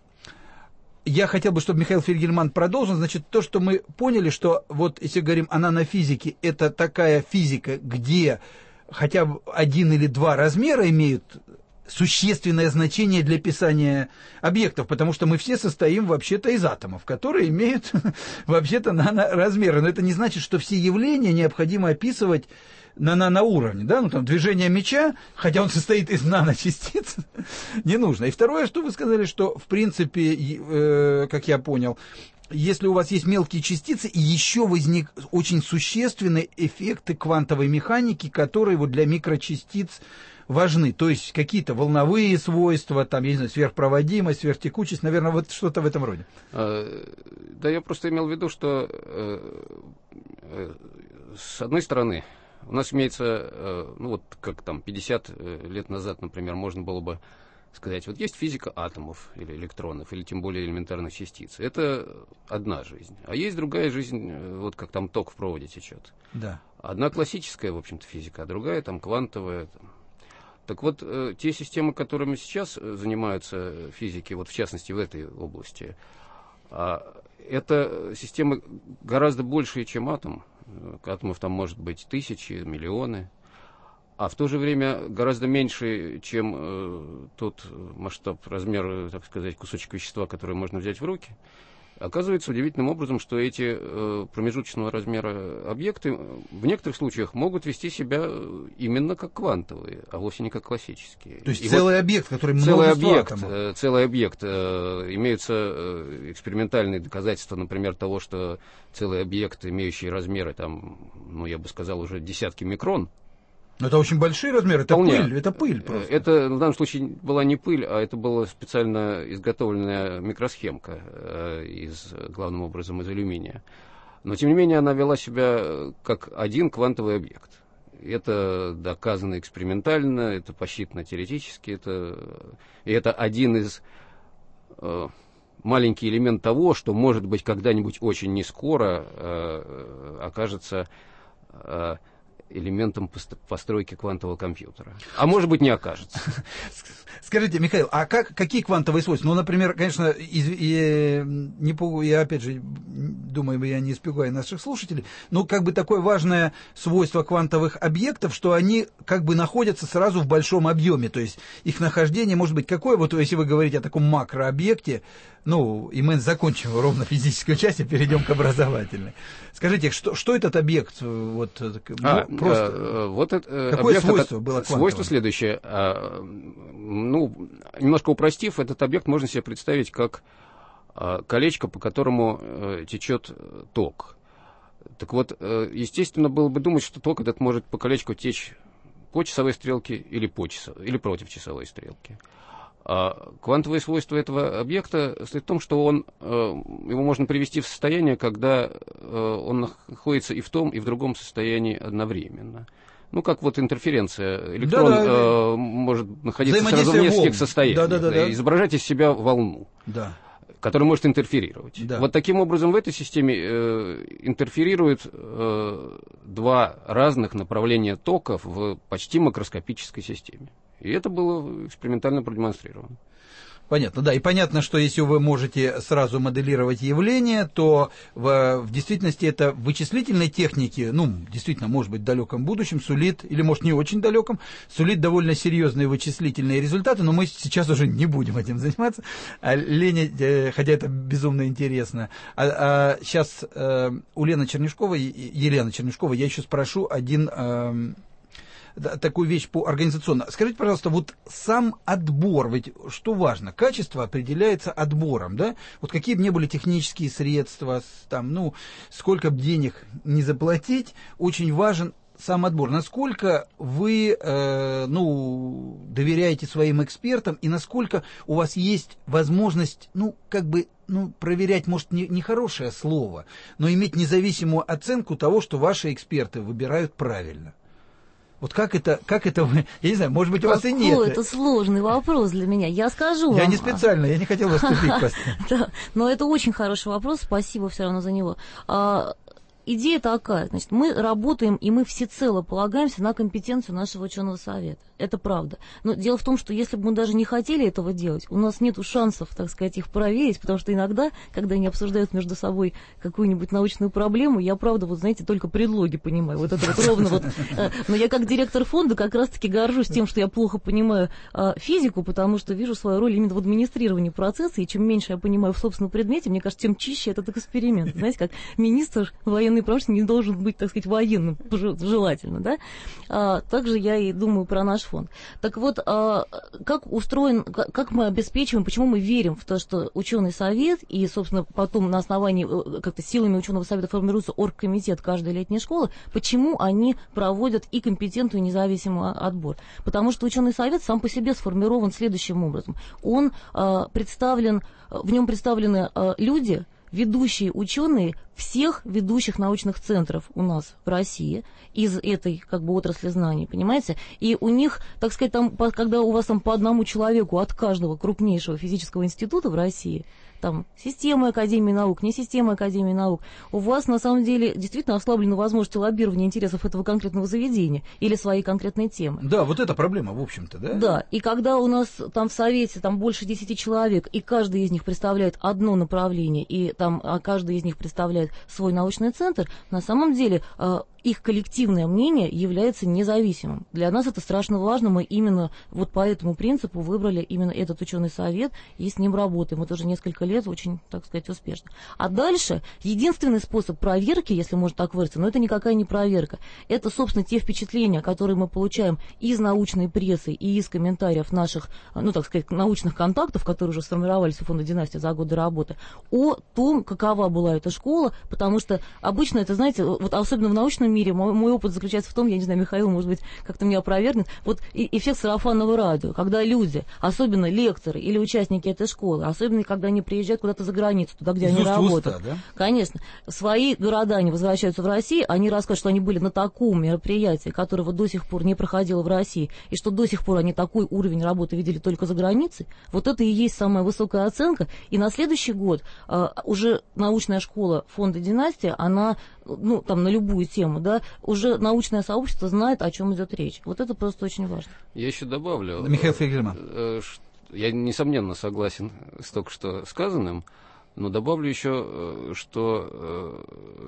Я хотел бы, чтобы Михаил Фейгельман продолжил. Значит, то, что мы поняли, что вот если говорим о нанофизике, это такая физика, где хотя бы один или два размера имеют существенное значение для писания объектов, потому что мы все состоим вообще-то из атомов, которые имеют вообще-то наноразмеры. Но это не значит, что все явления необходимо описывать на наноуровне, да, ну там движение мяча, хотя он состоит из наночастиц, не нужно. И второе, что вы сказали, что в принципе, э, как я понял, если у вас есть мелкие частицы, и еще возник очень существенные эффекты квантовой механики, которые вот для микрочастиц важны, то есть какие-то волновые свойства, там, я не знаю, сверхпроводимость, сверхтекучесть, наверное, вот что-то в этом роде. Да, я просто имел в виду, что с одной стороны у нас имеется, ну вот как там пятьдесят лет назад, например, можно было бы сказать, вот есть физика атомов или электронов, или тем более элементарных частиц. Это одна жизнь. А есть другая жизнь, вот как там ток в проводе течет. Да. Одна классическая, в общем-то, физика, а другая там квантовая. Там. Так вот, те системы, которыми сейчас занимаются физики, вот в частности в этой области, это системы гораздо большие, чем атом. Атомов там может быть тысячи, миллионы, а в то же время гораздо меньше, чем э, тот масштаб, размер, так сказать, кусочек вещества, который можно взять в руки. Оказывается удивительным образом, что эти э, промежуточного размера объекты в некоторых случаях могут вести себя именно как квантовые, а вовсе не как классические. То есть И целый вот объект, который целый объект, атомов. э, целый объект. Э, имеются э, экспериментальные доказательства, например, того, что целый объект, имеющий размеры, там, ну, я бы сказал, уже десятки микрон. Но это очень большие размеры, это Вполне. пыль, это пыль просто. Это в данном случае была не пыль, а это была специально изготовленная микросхемка э, из, главным образом из алюминия. Но, тем не менее, она вела себя как один квантовый объект. Это доказано экспериментально, это посчитано теоретически, это, и это один из... Э, маленький элемент того, что, может быть, когда-нибудь очень нескоро э, окажется... Э, элементом постройки квантового компьютера. А может быть, не окажется. Скажите, Михаил, а как, какие квантовые свойства? Ну, например, конечно, из, я, не, я опять же думаю, я не испугаю наших слушателей, но как бы такое важное свойство квантовых объектов, что они как бы находятся сразу в большом объеме, то есть их нахождение может быть какое, вот если вы говорите о таком макрообъекте, ну, и мы закончим ровно физическую часть и перейдем к образовательной. Скажите, что, что этот объект? Вот, а, просто, э, вот это, какое объект, свойство было квантовое? Свойство следующее. А, ну, немножко упростив, этот объект можно себе представить как а, колечко, по которому а, течет ток. Так вот, а, естественно, было бы думать, что ток этот может по колечку течь по часовой стрелке или, по часовой, или против часовой стрелки. А квантовое свойство этого объекта состоит в том, что он, его можно привести в состояние, когда он находится и в том, и в другом состоянии одновременно. Ну, как вот интерференция. Электрон да, да, э, может находиться сразу в нескольких волн. состояниях, да, да, да, да. изображать из себя волну. Да. который может интерферировать. Да. Вот таким образом в этой системе э, интерферируют э, два разных направления токов в почти макроскопической системе. И это было экспериментально продемонстрировано. Понятно, да. И понятно, что если вы можете сразу моделировать явление, то в, в действительности это в вычислительной технике, ну, действительно, может быть, в далеком будущем сулит, или, может, не очень далеком, сулит довольно серьезные вычислительные результаты, но мы сейчас уже не будем этим заниматься. А Лене, э, хотя это безумно интересно. А, а сейчас э, у Лены Чернышковой, Елены Чернышковой, я еще спрошу один... Э, такую вещь по организационно. Скажите, пожалуйста, вот сам отбор, ведь что важно, качество определяется отбором, да? Вот какие бы ни были технические средства, там, ну, сколько бы денег не заплатить, очень важен сам отбор. Насколько вы, э, ну, доверяете своим экспертам и насколько у вас есть возможность, ну, как бы, ну, проверять, может, не, не хорошее слово, но иметь независимую оценку того, что ваши эксперты выбирают правильно? Вот как это, как это вы, я не знаю, может быть, у вас и нет. Какой это сложный вопрос для меня. Я скажу вам. Я не специально, я не хотел вас тупик поставить. Да, но это очень хороший вопрос, спасибо все равно за него. Идея такая, значит, мы работаем, и мы всецело полагаемся на компетенцию нашего ученого совета. Это правда. Но дело в том, что если бы мы даже не хотели этого делать, у нас нет шансов, так сказать, их проверить, потому что иногда, когда они обсуждают между собой какую-нибудь научную проблему, я, правда, вот, знаете, только предлоги понимаю. Вот это вот ровно вот. Но я как директор фонда как раз-таки горжусь тем, что я плохо понимаю физику, потому что вижу свою роль именно в администрировании процесса, и чем меньше я понимаю в собственном предмете, мне кажется, тем чище этот эксперимент. Знаете, как министр военной промышленности не должен быть, так сказать, военным, желательно, да? А, также я и думаю про наш фонд. Так вот, а, как устроен, как, как мы обеспечиваем, почему мы верим в то, что ученый совет и, собственно, потом на основании как-то силами ученого совета формируется оргкомитет каждой летней школы, почему они проводят и компетентный, и независимый отбор? Потому что ученый совет сам по себе сформирован следующим образом. Он а, представлен, в нем представлены а, люди, ведущие ученые всех ведущих научных центров у нас в России из этой как бы отрасли знаний, понимаете? И у них, так сказать, там, когда у вас там по одному человеку от каждого крупнейшего физического института в России, там, система Академии наук, не система Академии наук, у вас, на самом деле, действительно ослаблены возможности лоббирования интересов этого конкретного заведения или своей конкретной темы. Да, вот это проблема, в общем-то, да? Да, и когда у нас там в Совете там больше десяти человек, и каждый из них представляет одно направление, и там а каждый из них представляет свой научный центр, на самом деле их коллективное мнение является независимым. Для нас это страшно важно, мы именно вот по этому принципу выбрали именно этот ученый совет и с ним работаем. Вот уже несколько лет очень, так сказать, успешно. А дальше единственный способ проверки, если можно так выразиться, но это никакая не проверка, это, собственно, те впечатления, которые мы получаем из научной прессы и из комментариев наших, ну, так сказать, научных контактов, которые уже сформировались у фонда «Династия» за годы работы, о том, какова была эта школа, потому что обычно это, знаете, вот особенно в научном мире, мой, мой опыт заключается в том, я не знаю, Михаил, может быть, как-то меня опровергнет, вот и, эффект сарафанного радио, когда люди, особенно лекторы или участники этой школы, особенно когда они приезжают куда-то за границу, туда, где из они уст работают, уста, да? Конечно, в свои города они возвращаются в Россию, они рассказывают, что они были на таком мероприятии, которого до сих пор не проходило в России, и что до сих пор они такой уровень работы видели только за границей. Вот это и есть самая высокая оценка. И на следующий год э, уже научная школа фонда «Династия», она, ну, там, на любую тему, да, уже научное сообщество знает, о чем идет речь. Вот это просто очень важно. Я еще добавлю. Михаил Фейгельман. Я, несомненно, согласен с только что сказанным, но добавлю еще, что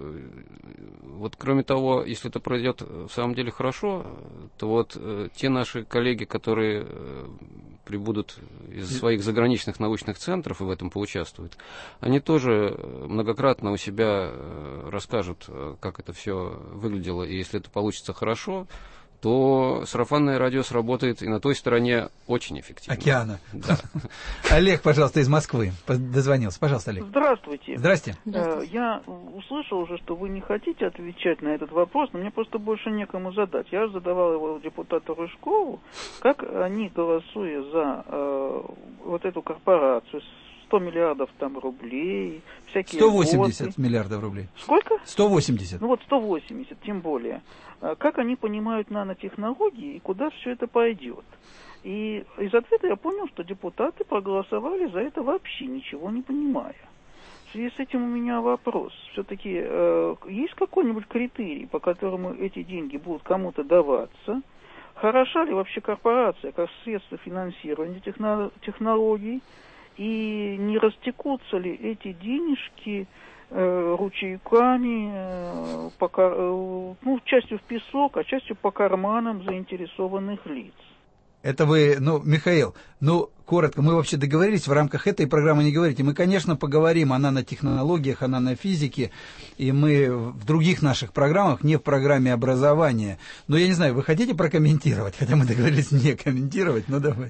вот кроме того, если это пройдет в самом деле хорошо, то вот те наши коллеги, которые прибудут из своих заграничных научных центров и в этом поучаствуют, они тоже многократно у себя расскажут, как это все выглядело, и если это получится хорошо, то сарафанное радио сработает и на той стороне очень эффективно. Океана. Да. Олег, пожалуйста, из Москвы дозвонился. Пожалуйста, Олег. Здравствуйте. Здрасте. Здравствуйте. Я услышал уже, что вы не хотите отвечать на этот вопрос, но мне просто больше некому задать. Я задавал его депутату Рыжкову, как они, голосуя за э, вот эту корпорацию, сто миллиардов там рублей, всякие сто восемьдесят льготы. Миллиардов рублей. Сколько? сто восемьдесят. Ну вот сто восемьдесят, тем более. Как они понимают нанотехнологии и куда все это пойдет? И из ответа я понял, что депутаты проголосовали за это вообще ничего не понимая. В связи с этим у меня вопрос. Все-таки э, есть какой-нибудь критерий, по которому эти деньги будут кому-то даваться? Хороша ли вообще корпорация как средство финансирования техно- технологий? И не растекутся ли эти денежки э, ручейками, э, по, э, ну, частью в песок, а частью по карманам заинтересованных лиц? Это вы, ну, Михаил, ну, коротко, мы вообще договорились в рамках этой программы не говорите. Мы, конечно, поговорим о нанотехнологиях, о нанофизике, и мы в других наших программах, не в программе образования. Но я не знаю, вы хотите прокомментировать? Хотя мы договорились не комментировать, но давай.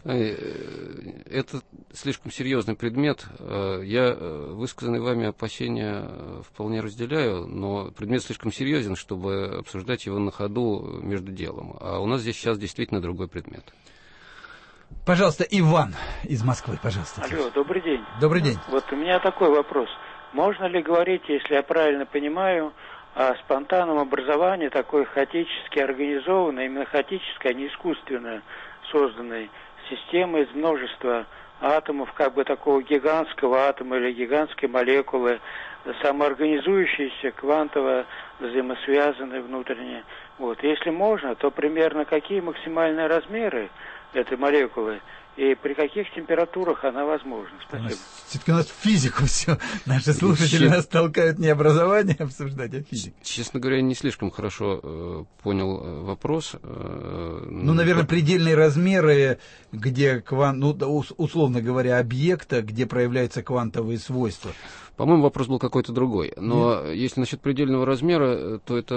Это слишком серьезный предмет. Я высказанные вами опасения вполне разделяю, но предмет слишком серьезен, чтобы обсуждать его на ходу между делом. А у нас здесь сейчас действительно другой предмет. Пожалуйста, Иван из Москвы, пожалуйста. Алло, добрый день. Добрый день. Вот у меня такой вопрос. Можно ли говорить, если я правильно понимаю, о спонтанном образовании, такой хаотически организованной, именно хаотической, а не искусственно созданной системы из множества атомов, как бы такого гигантского атома или гигантской молекулы, самоорганизующейся, квантово взаимосвязанной внутренне. Вот. Если можно, то примерно какие максимальные размеры этой молекулы и при каких температурах она возможна? Спасибо. Все-таки у нас физику все. Наши слушатели нас толкают не образование обсуждать, а физику. Честно говоря, не слишком хорошо э, понял э, вопрос. Э, ну, наверное, предельные размеры, где, кван... ну, условно говоря, объекта, где проявляются квантовые свойства. По-моему, вопрос был какой-то другой. Но Нет. если насчет предельного размера, то это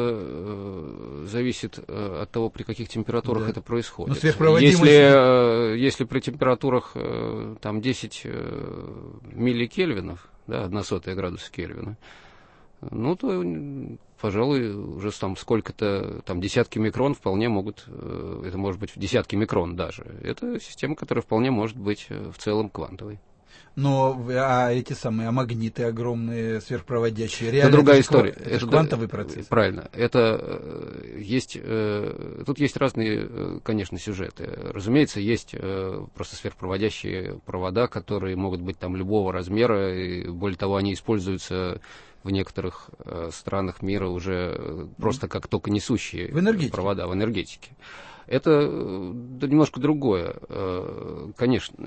э, зависит э, от того, при каких температурах да. это происходит. Но сверхпроводимость... Если, э, если при температурах э, там десять э, милликельвинов, да, одна сотая градуса Кельвина, ну, то, пожалуй, уже там сколько-то, там десятки микрон вполне могут, э, это может быть десятки микрон даже. Это система, которая вполне может быть э, в целом квантовой. Но а эти самые а магниты огромные, сверхпроводящие, реально это другая это история. Это, это же квантовый процесс. Правильно. Это э, есть, э, тут есть разные, э, конечно, сюжеты. Разумеется, есть э, просто сверхпроводящие провода, которые могут быть там любого размера, и более того, они используются в некоторых э, странах мира уже э, просто как только несущие в провода в энергетике. Это да, немножко другое, конечно.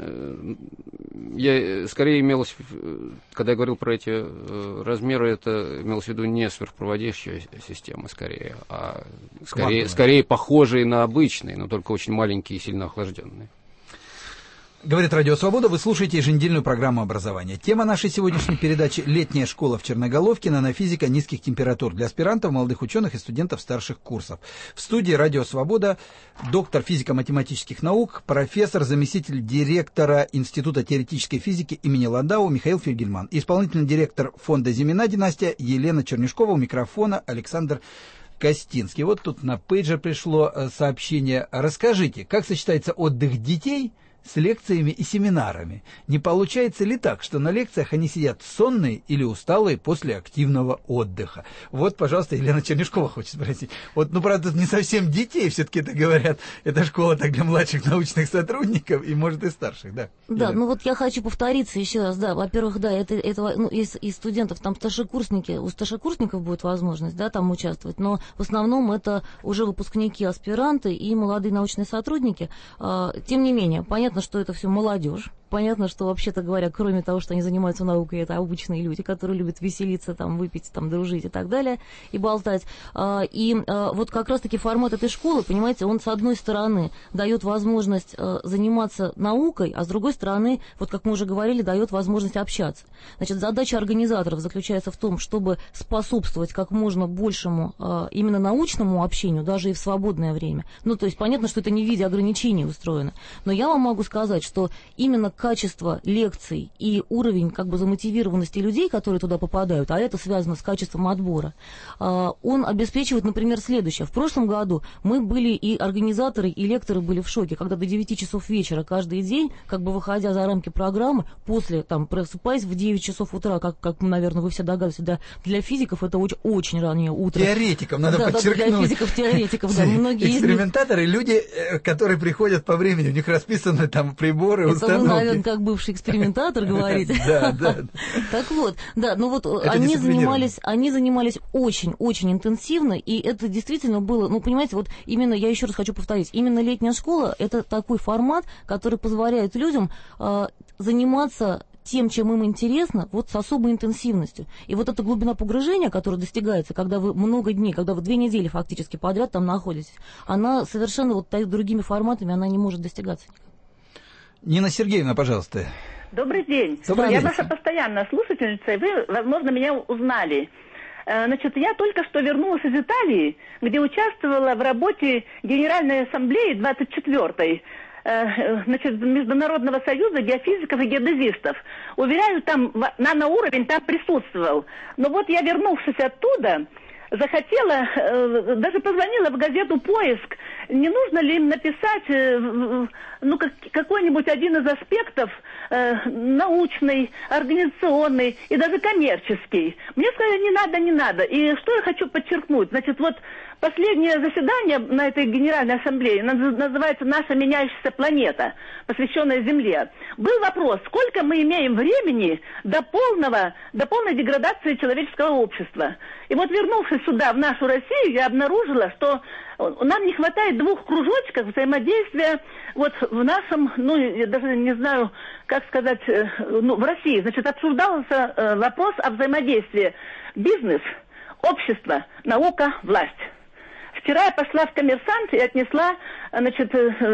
Я скорее имелось, когда я говорил про эти размеры, это имелось в виду не сверхпроводящая система, скорее, а скорее, скорее похожие на обычные, но только очень маленькие и сильно охлажденные. Говорит Радио Свобода, вы слушаете еженедельную программу образования. Тема нашей сегодняшней передачи – «Летняя школа в Черноголовке. Нанофизика низких температур» для аспирантов, молодых ученых и студентов старших курсов. В студии Радио Свобода доктор физико-математических наук, профессор, заместитель директора Института теоретической физики имени Ландау Михаил Фельгельман, исполнительный директор фонда «Зимина династия» Елена Чернышкова, у микрофона Александр Костинский. Вот тут на пейджер пришло сообщение. Расскажите, как сочетается отдых детей с лекциями и семинарами? Не получается ли так, что на лекциях они сидят сонные или усталые после активного отдыха? Вот, пожалуйста, Елена Чернышкова хочет спросить. Вот, ну, правда, не совсем детей все-таки это говорят. Это школа так для младших научных сотрудников и, может, и старших, да? Да, Елена. ну вот я хочу повториться еще раз, да. Во-первых, да, это, это ну, из, из студентов, там старшекурсники, у старшекурсников будет возможность, да, там участвовать, но в основном это уже выпускники, аспиранты и молодые научные сотрудники. А, тем не менее, понятно, Понятно, что это все молодежь. Понятно, что, вообще-то говоря, кроме того, что они занимаются наукой, это обычные люди, которые любят веселиться, там, выпить, там, дружить и так далее, и болтать. И вот как раз-таки формат этой школы, понимаете, он, с одной стороны, дает возможность заниматься наукой, а с другой стороны, вот как мы уже говорили, дает возможность общаться. Значит, задача организаторов заключается в том, чтобы способствовать как можно большему именно научному общению, даже и в свободное время. Ну, то есть, понятно, что это не в виде ограничений устроено. Но я вам могу могу сказать, что именно качество лекций и уровень как бы замотивированности людей, которые туда попадают, а это связано с качеством отбора, он обеспечивает, например, следующее. В прошлом году мы были и организаторы, и лекторы были в шоке, когда до девяти часов вечера каждый день, как бы выходя за рамки программы, после, там, просыпаясь в девять часов утра, как, как наверное, вы все догадываетесь, для, для физиков это очень, очень раннее утро. Теоретикам, надо да, подчеркнуть. Да, для физиков-теоретиков, да, многие экспериментаторы, из них... люди, которые приходят по времени, у них расписаны там приборы, это установки. Это вы, наверное, как бывший экспериментатор говорите. Да, да. Так вот, да, ну вот они занимались, они занимались очень-очень интенсивно, и это действительно было, ну, понимаете, вот именно, я еще раз хочу повторить, именно летняя школа – это такой формат, который позволяет людям э, заниматься тем, чем им интересно, вот с особой интенсивностью. И вот эта глубина погружения, которая достигается, когда вы много дней, когда вы две недели фактически подряд там находитесь, она совершенно вот другими форматами, она не может достигаться. Нина Сергеевна, пожалуйста. Добрый день. Добрый я день. ваша постоянная слушательница, и вы, возможно, меня узнали. Значит, я только что вернулась из Италии, где участвовала в работе Генеральной Ассамблеи двадцать четвёртой, значит, Международного союза геофизиков и геодезистов. Уверяю, там наноуровень там присутствовал. Но вот я, вернувшись оттуда, захотела, даже позвонила в газету «Поиск», не нужно ли им написать ну, как, какой-нибудь один из аспектов э, научный, организационный и даже коммерческий. Мне сказали, не надо, не надо. И что я хочу подчеркнуть? Значит, вот последнее заседание на этой Генеральной Ассамблее называется «Наша меняющаяся планета», посвященная Земле. Был вопрос, сколько мы имеем времени до полного, до полной деградации человеческого общества. И вот, вернувшись сюда, в нашу Россию, я обнаружила, что нам не хватает двух кружочков взаимодействия вот в нашем, ну, я даже не знаю, как сказать, ну, в России. Значит, обсуждался вопрос о взаимодействии бизнес, общество, наука, власть. Вчера я пошла в «Коммерсант» и отнесла, значит,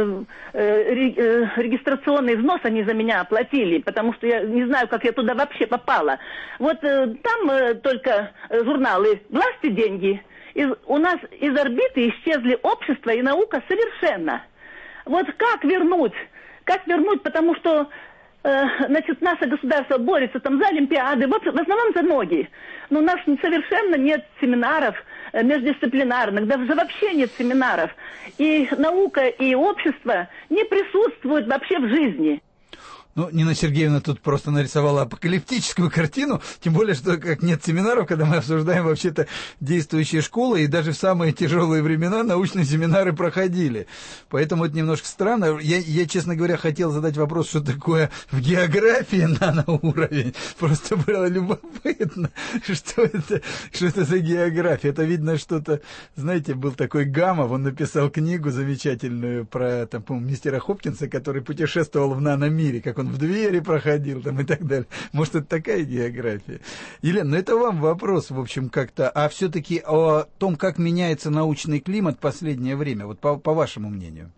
регистрационный взнос, они за меня оплатили, потому что я не знаю, как я туда вообще попала. Вот там только журналы «Власть и деньги». Из, у нас из орбиты исчезли общество и наука совершенно. Вот как вернуть? Как вернуть, потому что э, значит, наше государство борется там за олимпиады, в, в основном за ноги. Но у нас совершенно нет семинаров э, междисциплинарных, даже вообще нет семинаров. И наука, и общество не присутствуют вообще в жизни. Ну, Нина Сергеевна тут просто нарисовала апокалиптическую картину, тем более, что как нет семинаров, когда мы обсуждаем вообще-то действующие школы, и даже в самые тяжелые времена научные семинары проходили. Поэтому это немножко странно. Я, я, честно говоря, хотел задать вопрос, что такое в географии наноуровень. Просто было любопытно, что это, что это за география. Это, видно, что-то, знаете, был такой Гамов, он написал книгу замечательную про, там, по-моему, мистера Хопкинса, который путешествовал в наномире, как он в двери проходил там и так далее. Может, это такая география? Елена, ну это вам вопрос, в общем, как-то. А все-таки о том, как меняется научный климат в последнее время, вот по, по вашему мнению.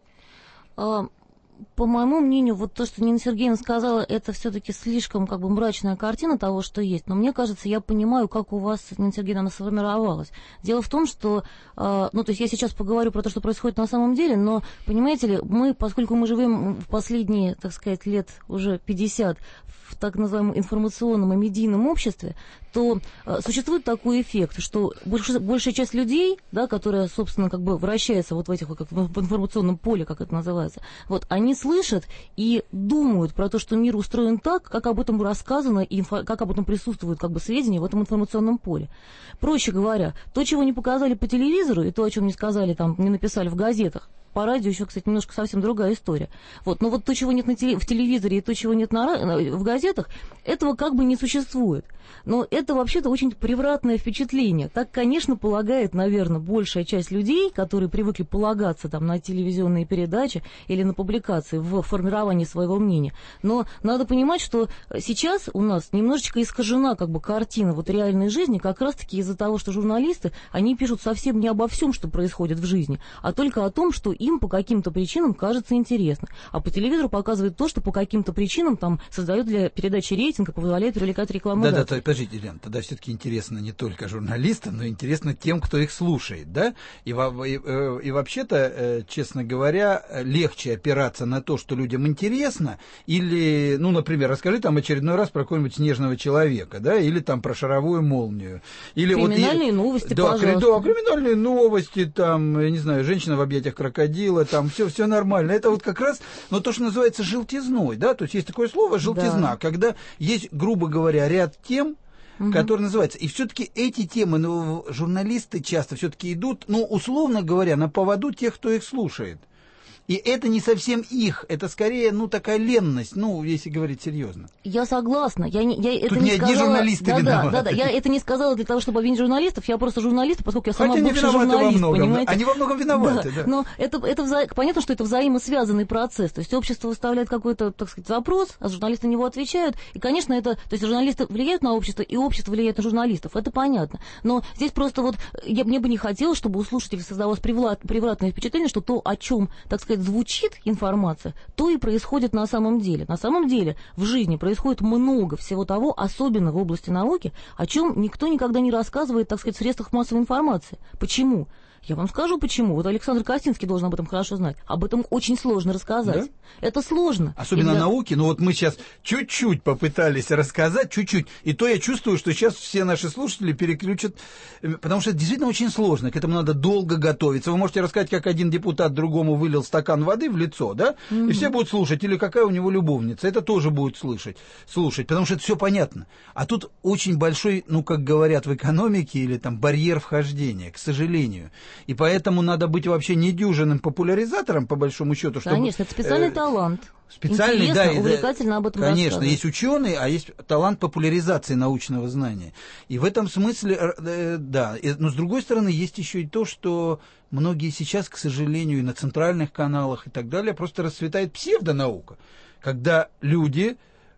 По моему мнению, вот то, что Нина Сергеевна сказала, это все-таки слишком как бы мрачная картина того, что есть. Но мне кажется, я понимаю, как у вас, Нина Сергеевна, она сформировалась. Дело в том, что, э, ну, то есть я сейчас поговорю про то, что происходит на самом деле, но, понимаете ли, мы, поскольку мы живем в последние, так сказать, лет уже пятьдесят в так называемом информационном и медийном обществе, то э, существует такой эффект, что больш, большая часть людей, да, которая, собственно, как бы вращается вот в этих, как в информационном поле, как это называется, вот, они слышат и думают про то, что мир устроен так, как об этом рассказано и инфо, как об этом присутствуют как бы сведения в этом информационном поле. Проще говоря, то, чего не показали по телевизору, и то, о чем не сказали, там, не написали в газетах, по радио еще, кстати, немножко совсем другая история. Вот. Но вот то, чего нет на теле, в телевизоре, и то, чего нет на, в газетах, этого как бы не существует. Но это вообще-то очень превратное впечатление. Так, конечно, полагает, наверное, большая часть людей, которые привыкли полагаться там, на телевизионные передачи или на публикации в формировании своего мнения. Но надо понимать, что сейчас у нас немножечко искажена как бы картина вот реальной жизни, как раз-таки из-за того, что журналисты, они пишут совсем не обо всем, что происходит в жизни, а только о том, что им по каким-то причинам кажется интересно. А по телевизору показывают то, что по каким-то причинам там создают для передачи рейтинга, позволяет привлекать рекламу. Да, да, да, подождите, Лен, тогда все-таки интересно не только журналистам, но интересно тем, кто их слушает, да? И, и, и вообще-то, честно говоря, легче опираться на то, что людям интересно, или, ну, например, расскажи там очередной раз про какого-нибудь снежного человека, да, или там про шаровую молнию. Или криминальные вот, новости, да, пожалуйста. Да, криминальные новости, там, я не знаю, женщина в объятиях крокодила, там, все, все нормально. Это вот как раз, ну, то, что называется желтизной, да, то есть есть такое слово желтизна, да. Когда есть, грубо говоря, ряд тем, угу. которые называются. И все-таки эти темы, ну, журналисты часто все-таки идут, ну, условно говоря, на поводу тех, кто их слушает. И это не совсем их, это скорее, ну, такая ленность, ну, если говорить серьезно. Я согласна. Я не, я это Тут не не сказала... одни журналисты да, виноваты. Да, да, да. Я это не сказала для того, чтобы обвинить журналистов. Я просто журналист, поскольку я сама Хотя бывший журналист, во понимаете? Они во многом виноваты, да. да. Но это, это вза... понятно, что это взаимосвязанный процесс. То есть общество выставляет какой-то, так сказать, запрос, а журналисты на него отвечают. И, конечно, это... То есть журналисты влияют на общество, и общество влияет на журналистов. Это понятно. Но здесь просто вот... Я, мне бы не хотелось, чтобы у слушателей создавалось преврат... превратное впечатление, что то, о чем, так сказать, звучит информация, то и происходит на самом деле. На самом деле в жизни происходит много всего того, особенно в области науки, о чем никто никогда не рассказывает, так сказать, в средствах массовой информации. Почему? Я вам скажу, почему. Вот Александр Костинский должен об этом хорошо знать. Об этом очень сложно рассказать. Да? Это сложно. Особенно для... науки. Ну вот мы сейчас чуть-чуть попытались рассказать, чуть-чуть. И то я чувствую, что сейчас все наши слушатели переключат, потому что это действительно очень сложно. К этому надо долго готовиться. Вы можете рассказать, как один депутат другому вылил стакан воды в лицо, да? Mm-hmm. И все будут слушать. Или какая у него любовница. Это тоже будут слышать, слушать, потому что это все понятно. А тут очень большой, ну, как говорят в экономике, или там барьер вхождения, к сожалению. И поэтому надо быть вообще недюжинным популяризатором, по большому счету. Чтобы, конечно, это специальный э, талант. Специальный, интересно, да, увлекательно об этом конечно, рассказывать. есть ученые, а есть талант популяризации научного знания. И в этом смысле, э, да. Но с другой стороны, есть еще и то, что многие сейчас, к сожалению, и на центральных каналах и так далее, просто расцветает псевдонаука, когда люди...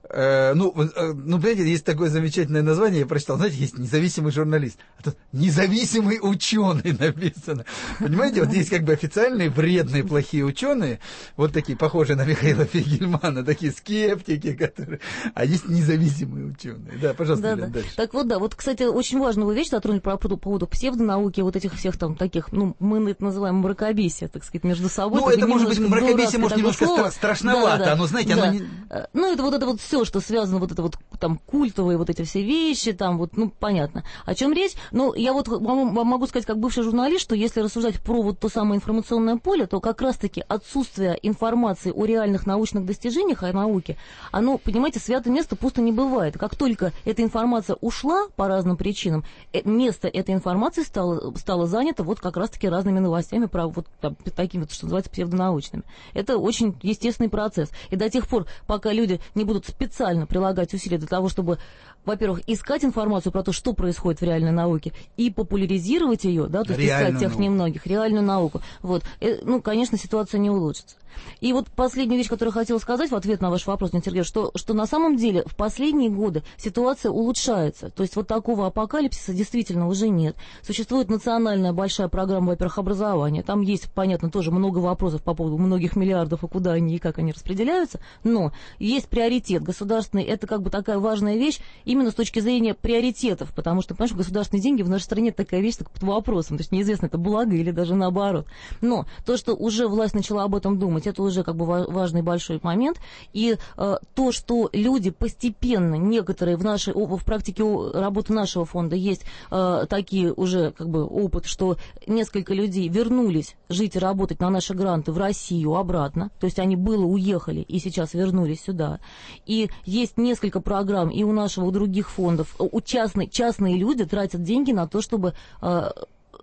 Э, ну, э, ну, понимаете, есть такое замечательное название, я прочитал, знаете, есть независимый журналист, а тут независимый ученый написано. Понимаете, вот есть как бы официальные вредные, плохие ученые, вот такие, похожие на Михаила Фейгельмана, такие скептики, которые... А есть независимые ученые. Да, пожалуйста, да, Елена, да. дальше. Так вот, да, вот, кстати, очень важную вещь затронули по поводу псевдонауки, вот этих всех там таких, ну, мы это называем мракобесие, так сказать, между собой. Ну, это может быть, мракобесие, может, немножко слово. страшновато, да, да, оно, знаете, да. оно не... Ну, это вот это вот все, что связано, вот это вот там культовые вот эти все вещи, там вот, ну, понятно. О чем речь? Ну, я вот вам могу сказать, как бывший журналист, что если рассуждать про вот то самое информационное поле, то как раз-таки отсутствие информации о реальных научных достижениях, о науке, оно, понимаете, святое место пусто не бывает. Как только эта информация ушла по разным причинам, место этой информации стало, стало занято вот как раз-таки разными новостями, про вот там, такими, вот, что называется, псевдонаучными. Это очень естественный процесс. И до тех пор, пока люди не будут специально прилагать усилия для того, чтобы, во-первых, искать информацию про то, что происходит в реальной науке, и популяризировать ее, да, то есть искать тех науку. немногих, реальную науку. Вот. И, ну, конечно, ситуация не улучшится. И вот последняя вещь, которую я хотела сказать в ответ на ваш вопрос, Сергей, что, что на самом деле в последние годы ситуация улучшается. То есть вот такого апокалипсиса действительно уже нет. Существует национальная большая программа, во-первых, образования. Там есть, понятно, тоже много вопросов по поводу многих миллиардов, и куда они и как они распределяются. Но есть приоритет государственный. Это как бы такая важная вещь именно с точки зрения приоритетов. Потому что, понимаешь, государственные деньги в нашей стране такая вещь так под вопросом. То есть неизвестно, это благо или даже наоборот. Но то, что уже власть начала об этом думать, это уже как бы важный большой момент. И э, то, что люди постепенно, некоторые в нашей в практике работы нашего фонда есть э, такие уже как бы опыт, что несколько людей вернулись жить и работать на наши гранты в Россию обратно. То есть они было уехали и сейчас вернулись сюда. И есть несколько программ и у нашего, у других фондов. У частные, частные люди тратят деньги на то, чтобы... Э,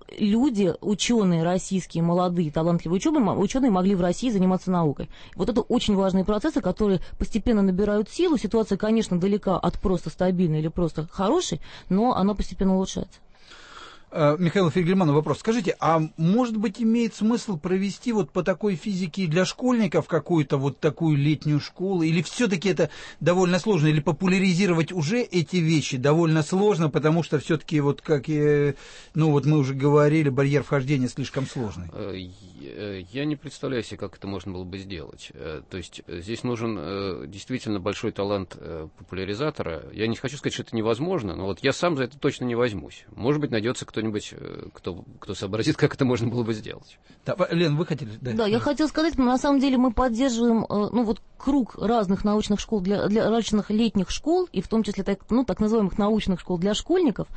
люди, ученые российские, молодые, талантливые ученые, ученые могли в России заниматься наукой. Вот это очень важные процессы, которые постепенно набирают силу. Ситуация, конечно, далека от просто стабильной или просто хорошей, но она постепенно улучшается. Михаилу Фейгельману вопрос. Скажите, а может быть имеет смысл провести вот по такой физике для школьников какую-то вот такую летнюю школу? Или все-таки это довольно сложно? Или популяризировать уже эти вещи довольно сложно, потому что все-таки вот как, ну вот мы уже говорили, барьер вхождения слишком сложный? Я не представляю себе, как это можно было бы сделать. То есть здесь нужен действительно большой талант популяризатора. Я не хочу сказать, что это невозможно, но вот я сам за это точно не возьмусь. Может быть, найдется кто кто-нибудь, кто, кто сообразит, как это можно было бы сделать. Да, Лен, вы хотели? Да, да, я хотела сказать, что на самом деле мы поддерживаем, ну, вот круг разных научных школ, для, для разных летних школ, и в том числе так, ну, так называемых научных школ для школьников,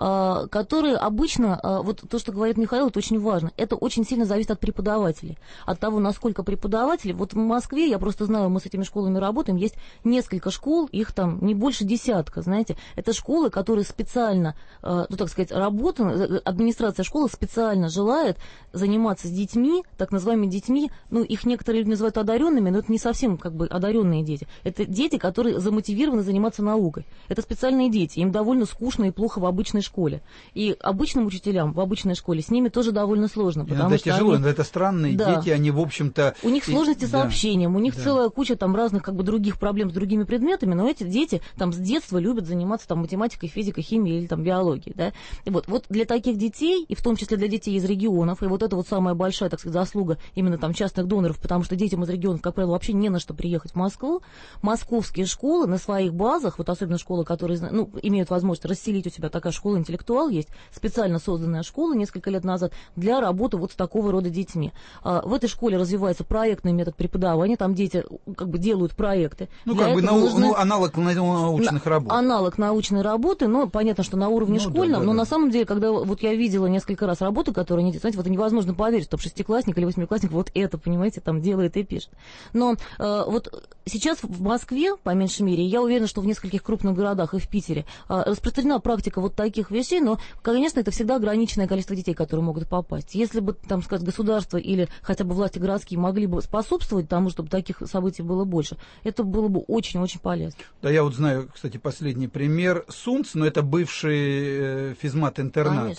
которые обычно, вот то, что говорит Михаил, это очень важно, это очень сильно зависит от преподавателей, от того, насколько преподаватели, вот в Москве, я просто знаю, мы с этими школами работаем, есть несколько школ, их там не больше десятка, знаете, это школы, которые специально, ну, так сказать, работают, администрация школы специально желает заниматься с детьми, так называемыми детьми, ну, их некоторые люди называют одаренными, но это не совсем как бы одаренные дети. Это дети, которые замотивированы заниматься наукой. Это специальные дети, им довольно скучно и плохо в обычной школе. И обычным учителям в обычной школе с ними тоже довольно сложно. Потому это что тяжело, они... это странные да. дети, они, в общем-то... У них сложности и... с общением, да. у них да. целая куча там разных как бы других проблем с другими предметами, но эти дети там с детства любят заниматься там математикой, физикой, химией или там биологией. Да? И вот, вот для таких детей, и в том числе для детей из регионов, и вот это вот самая большая, так сказать, заслуга именно там частных доноров, потому что детям из регионов, как правило, вообще не на что приехать в Москву, московские школы на своих базах, вот особенно школы, которые, ну, имеют возможность расселить у себя, такая школа «Интеллектуал» есть, специально созданная школа несколько лет назад для работы вот с такого рода детьми. В этой школе развивается проектный метод преподавания, там дети как бы делают проекты. Ну, для как бы нау- нужны... ну, аналог научных на... работ. Аналог научной работы, но понятно, что на уровне ну, школьном, да, да, но да. на самом деле, когда вот я видела несколько раз работы, которые они делают, знаете, вот невозможно поверить, что шестиклассник или восьмиклассник вот это, понимаете, там делает и пишет. Но э, вот сейчас в Москве, по меньшей мере, я уверена, что в нескольких крупных городах и в Питере э, распространена практика вот таких вещей, но, конечно, это всегда ограниченное количество детей, которые могут попасть. Если бы, там сказать, государство или хотя бы власти городские могли бы способствовать тому, чтобы таких событий было больше, это было бы очень-очень полезно. Да, я вот знаю, кстати, последний пример. СУНЦ, но это бывший э, физмат-интернат. Конечно.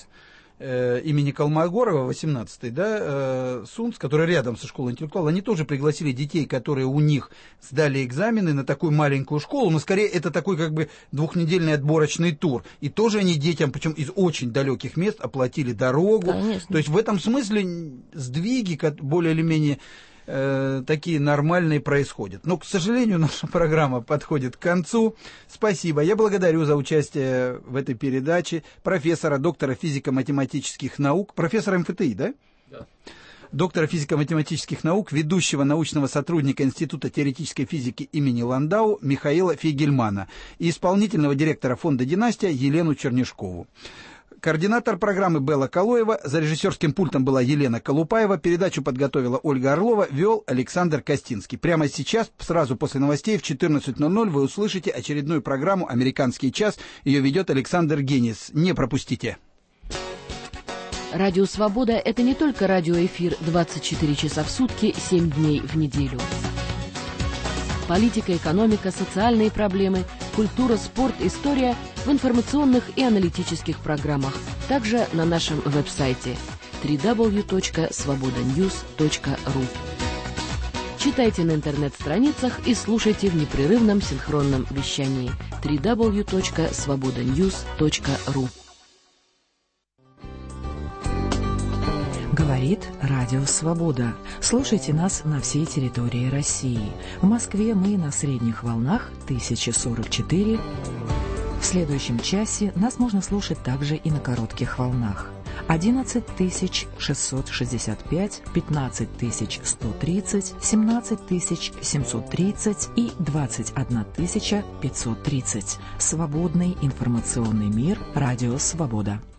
Имени Колмогорова, восемнадцатый, да, э, СУНЦ, который рядом со школой «Интеллектуал», они тоже пригласили детей, которые у них сдали экзамены на такую маленькую школу, но скорее это такой как бы двухнедельный отборочный тур. И тоже они детям, причем из очень далеких мест, оплатили дорогу. Конечно. То есть в этом смысле сдвиги более или менее э, такие нормальные происходят. Но, к сожалению, наша программа подходит к концу. Спасибо. Я благодарю за участие в этой передаче профессора, доктора физико-математических наук, профессора эм эф тэ и, да? Да. Доктора физико-математических наук, ведущего научного сотрудника Института теоретической физики имени Ландау Михаила Фейгельмана и исполнительного директора фонда «Династия» Елену Чернишкову. Координатор программы Белла Калоева, за режиссерским пультом была Елена Колупаева, передачу подготовила Ольга Орлова, вел Александр Костинский. Прямо сейчас, сразу после новостей в четырнадцать ноль ноль вы услышите очередную программу «Американский час». Ее ведет Александр Генис. Не пропустите. Радио «Свобода» — это не только радиоэфир двадцать четыре часа в сутки, семь дней в неделю. Политика, экономика, социальные проблемы, культура, спорт, история в информационных и аналитических программах. Также на нашем веб-сайте дабл ю дабл ю дабл ю точка свобода ньюс точка ру. Читайте на интернет-страницах и слушайте в непрерывном синхронном вещании дабл ю дабл ю дабл ю точка свобода ньюс точка ру. Говорит Радио Свобода. Слушайте нас на всей территории России. В Москве мы на средних волнах тысяча сорок четыре. В следующем часе нас можно слушать также и на коротких волнах. одиннадцать тысяч шестьсот шестьдесят пять, пятнадцать тысяч сто тридцать, семнадцать тысяч семьсот тридцать и двадцать одна тысяча пятьсот тридцать. Свободный информационный мир. Радио Свобода.